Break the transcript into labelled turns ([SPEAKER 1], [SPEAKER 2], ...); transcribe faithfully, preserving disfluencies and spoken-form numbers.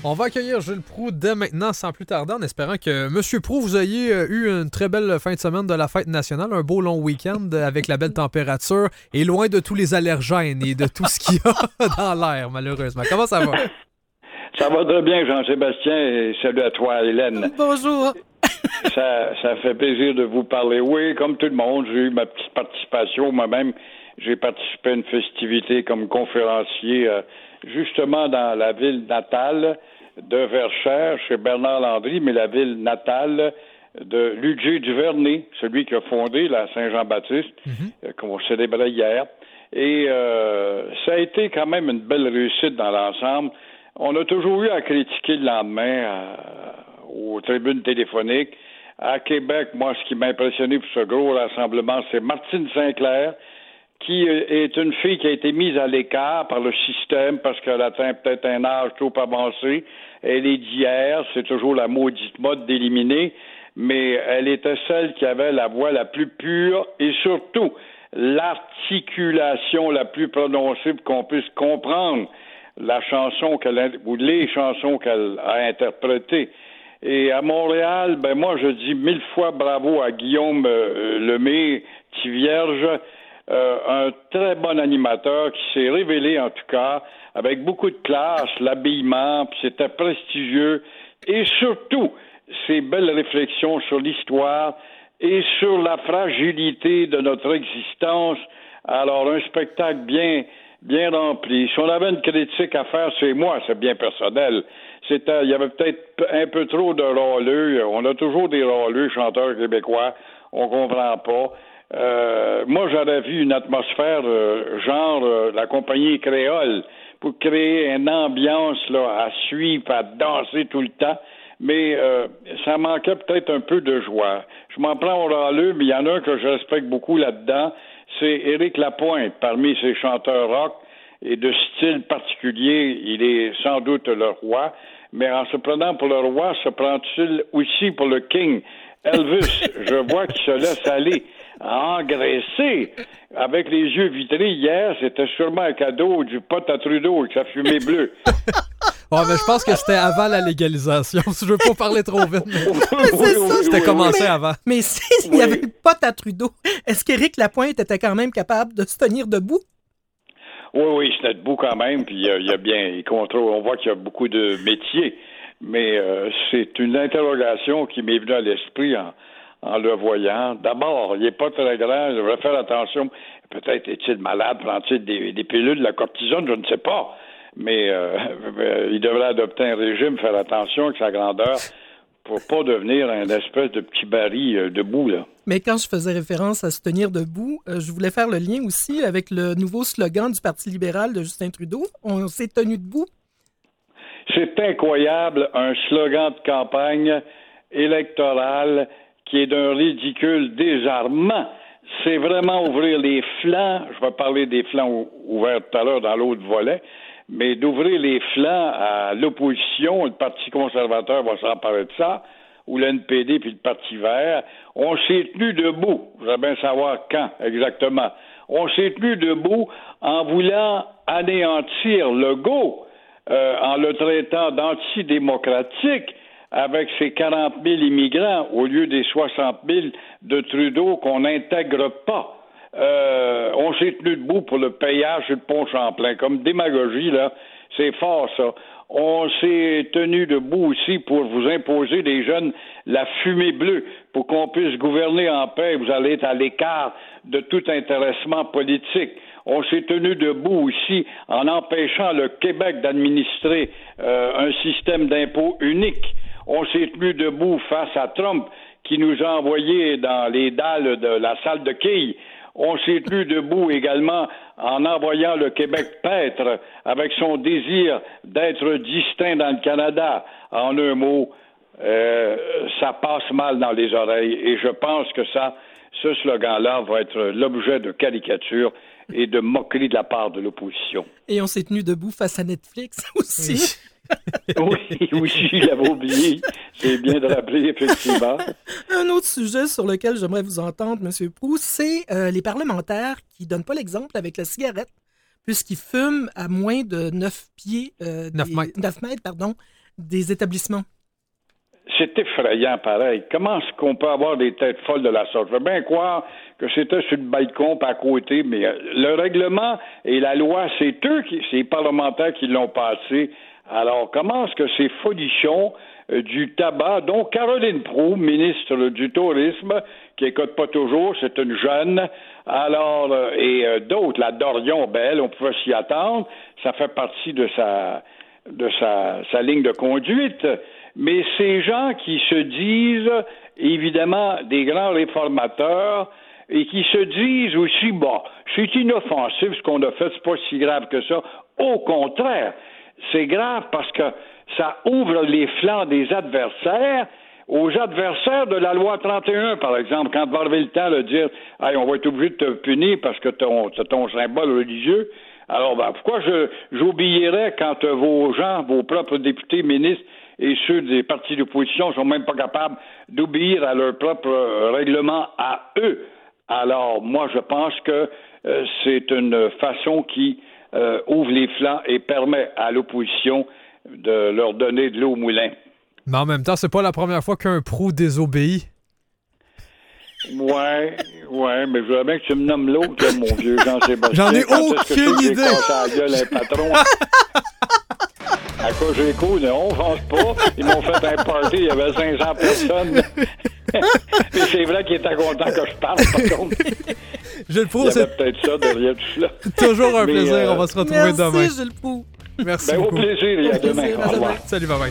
[SPEAKER 1] On va accueillir Gilles Proulx dès maintenant, sans plus tarder, en espérant que M. Proulx, vous ayez eu une très belle fin de semaine de la fête nationale, un beau long week-end avec la belle température et loin de tous les allergènes et de tout ce qu'il y a dans l'air, malheureusement. Comment ça va?
[SPEAKER 2] Ça va très bien, Jean-Sébastien, et salut à toi, Hélène.
[SPEAKER 3] Bonjour.
[SPEAKER 2] Ça, ça fait plaisir de vous parler. Oui, comme tout le monde, j'ai eu ma petite participation. Moi-même, j'ai participé à une festivité comme conférencier, euh, justement dans la ville natale de Verchères, chez Bernard Landry, mais la ville natale de Ludger Duvernay, celui qui a fondé la Saint-Jean-Baptiste, mm-hmm. euh, qu'on célébrait hier. Et euh, ça a été quand même une belle réussite dans l'ensemble. On a toujours eu à critiquer le lendemain à, aux tribunes téléphoniques. À Québec, moi, ce qui m'a impressionné pour ce gros rassemblement, c'est Martine Sinclair, qui est une fille qui a été mise à l'écart par le système parce qu'elle atteint peut-être un âge trop avancé. Elle est d'hier, c'est toujours la maudite mode d'éliminer, mais elle était celle qui avait la voix la plus pure et surtout l'articulation la plus prononcée pour qu'on puisse comprendre la chanson qu'elle a, ou les chansons qu'elle a interprétées. Et à Montréal, ben moi je dis mille fois bravo à Guillaume euh, Lemay, Tivierge, euh, un très bon animateur qui s'est révélé en tout cas avec beaucoup de classe, l'habillement, puis c'était prestigieux et surtout ses belles réflexions sur l'histoire et sur la fragilité de notre existence. Alors un spectacle bien bien rempli. Si on avait une critique à faire, c'est moi, c'est bien personnel. C'était, il y avait peut-être un peu trop de râleux. On a toujours des râleux, chanteurs québécois. On comprend pas. Euh, moi, j'aurais vu une atmosphère euh, genre euh, la compagnie créole pour créer une ambiance là à suivre, à danser tout le temps. Mais euh, ça manquait peut-être un peu de joie. Je m'en prends au râleux, mais il y en a un que je respecte beaucoup là-dedans. C'est Éric Lapointe, parmi ces chanteurs rock et de style particulier, il est sans doute le roi, mais en se prenant pour le roi, se prend-il aussi pour le king? Elvis, je vois qu'il se laisse aller engraisser avec les yeux vitrés hier, c'était sûrement un cadeau du pot à Trudeau avec sa fumée bleue.
[SPEAKER 1] Ouais, mais je pense que c'était avant la légalisation. Je veux pas parler trop vite. Mais...
[SPEAKER 3] mais c'est ça,
[SPEAKER 1] c'était
[SPEAKER 3] oui,
[SPEAKER 1] commencé
[SPEAKER 3] mais,
[SPEAKER 1] avant.
[SPEAKER 3] Mais s'il y avait le pot à Trudeau, est-ce qu'Éric Lapointe était quand même capable de se tenir debout?
[SPEAKER 2] Oui, oui, il se tenait debout quand même, puis il y a bien, il contrôle, on voit qu'il y a beaucoup de métiers, mais euh, c'est une interrogation qui m'est venue à l'esprit en, en le voyant. D'abord, il n'est pas très grand, je devrais faire attention. Peut-être est-il malade, prend-il des, des pilules de la cortisone, je ne sais pas. Mais euh, il devrait adopter un régime, faire attention avec sa grandeur pour pas devenir un espèce de petit baril euh, debout, là.
[SPEAKER 3] Mais quand je faisais référence à se tenir debout, euh, je voulais faire le lien aussi avec le nouveau slogan du Parti libéral de Justin Trudeau. On s'est tenu debout.
[SPEAKER 2] C'est incroyable, un slogan de campagne électorale qui est d'un ridicule désarmant. C'est vraiment ouvrir les flancs, je vais parler des flancs ouverts tout à l'heure dans l'autre volet, mais d'ouvrir les flancs à l'opposition, le Parti conservateur va s'emparer de ça, ou l'N P D puis le Parti vert. On s'est tenu debout, je voudrais bien savoir quand exactement. On s'est tenu debout en voulant anéantir Legault, euh, en le traitant d'antidémocratique, avec ses quarante mille immigrants au lieu des soixante mille de Trudeau qu'on n'intègre pas. Euh, on s'est tenu debout pour le péage sur le pont Champlain. Comme démagogie, là, c'est fort, ça. On s'est tenu debout aussi pour vous imposer, les jeunes, la fumée bleue, pour qu'on puisse gouverner en paix. Vous allez être à l'écart de tout intéressement politique. On s'est tenu debout aussi en empêchant le Québec d'administrer euh, un système d'impôt unique. On s'est tenu debout face à Trump, qui nous a envoyés dans les dalles de la salle de quilles. On s'est tenu debout également en envoyant le Québec paître avec son désir d'être distinct dans le Canada. En un mot, euh, ça passe mal dans les oreilles et je pense que ça, ce slogan-là va être l'objet de caricature et de moquerie de la part de l'opposition.
[SPEAKER 3] Et on s'est tenu debout face à Netflix aussi.
[SPEAKER 2] Oui, oui, je l'avais oublié. C'est bien de rappeler, effectivement.
[SPEAKER 3] Un autre sujet sur lequel j'aimerais vous entendre, M. Proulx, c'est euh, les parlementaires qui ne donnent pas l'exemple avec la cigarette, puisqu'ils fument à moins de neuf pieds, euh,
[SPEAKER 1] neuf mètres,
[SPEAKER 3] neuf mètres pardon, des établissements.
[SPEAKER 2] C'est effrayant, pareil. Comment est-ce qu'on peut avoir des têtes folles de la sorte? Je veux bien croire que c'était sur le balcon, pas à côté, mais le règlement et la loi, c'est eux, qui, c'est les parlementaires qui l'ont passé. Alors, comment est-ce que ces folichons euh, du tabac, dont Caroline Proulx, ministre du Tourisme, qui écoute pas toujours, c'est une jeune, alors, euh, et euh, d'autres, la Dorion, belle, on pouvait s'y attendre, ça fait partie de sa, de sa, sa ligne de conduite. Mais ces gens qui se disent, évidemment, des grands réformateurs et qui se disent aussi, bon, c'est inoffensif ce qu'on a fait, c'est pas si grave que ça. Au contraire, c'est grave parce que ça ouvre les flancs des adversaires aux adversaires de la loi trente et un, par exemple, quand va arriver le temps de dire, hey, on va être obligé de te punir parce que ton, t'as ton symbole religieux. Alors, ben, pourquoi je, j'obéirais quand euh, vos gens, vos propres députés, ministres, et ceux des partis d'opposition sont même pas capables d'obéir à leur propre euh, règlement à eux. Alors, moi, je pense que euh, c'est une façon qui euh, ouvre les flancs et permet à l'opposition de leur donner de l'eau au moulin.
[SPEAKER 1] Mais en même temps, c'est pas la première fois qu'un pro désobéit.
[SPEAKER 2] Ouais, ouais, mais je voudrais bien que tu me nommes l'autre, là, mon vieux Jean-Sébastien.
[SPEAKER 1] J'en ai
[SPEAKER 2] Quand
[SPEAKER 1] aucune
[SPEAKER 2] est-ce que j'ai
[SPEAKER 1] idée.
[SPEAKER 2] cassé la gueule à un patron? À Cogeco, non, je pense pas. Ils m'ont fait un party, il y avait cinq cents personnes. Et c'est vrai qu'il était content que je parle, par contre.
[SPEAKER 1] Je le
[SPEAKER 2] Il
[SPEAKER 1] prouve,
[SPEAKER 2] y
[SPEAKER 1] c'est
[SPEAKER 2] avait peut-être ça derrière tout cela.
[SPEAKER 1] toujours un
[SPEAKER 2] Mais,
[SPEAKER 1] plaisir.
[SPEAKER 2] euh,
[SPEAKER 1] On va se retrouver
[SPEAKER 3] Merci,
[SPEAKER 1] demain.
[SPEAKER 3] Gilles Proulx.
[SPEAKER 1] Merci
[SPEAKER 2] Ben, au
[SPEAKER 1] beaucoup.
[SPEAKER 2] plaisir, et à
[SPEAKER 3] Au plaisir,
[SPEAKER 2] demain.
[SPEAKER 3] à
[SPEAKER 2] Au revoir.
[SPEAKER 3] demain.
[SPEAKER 2] Bye.
[SPEAKER 1] Salut, bye bye.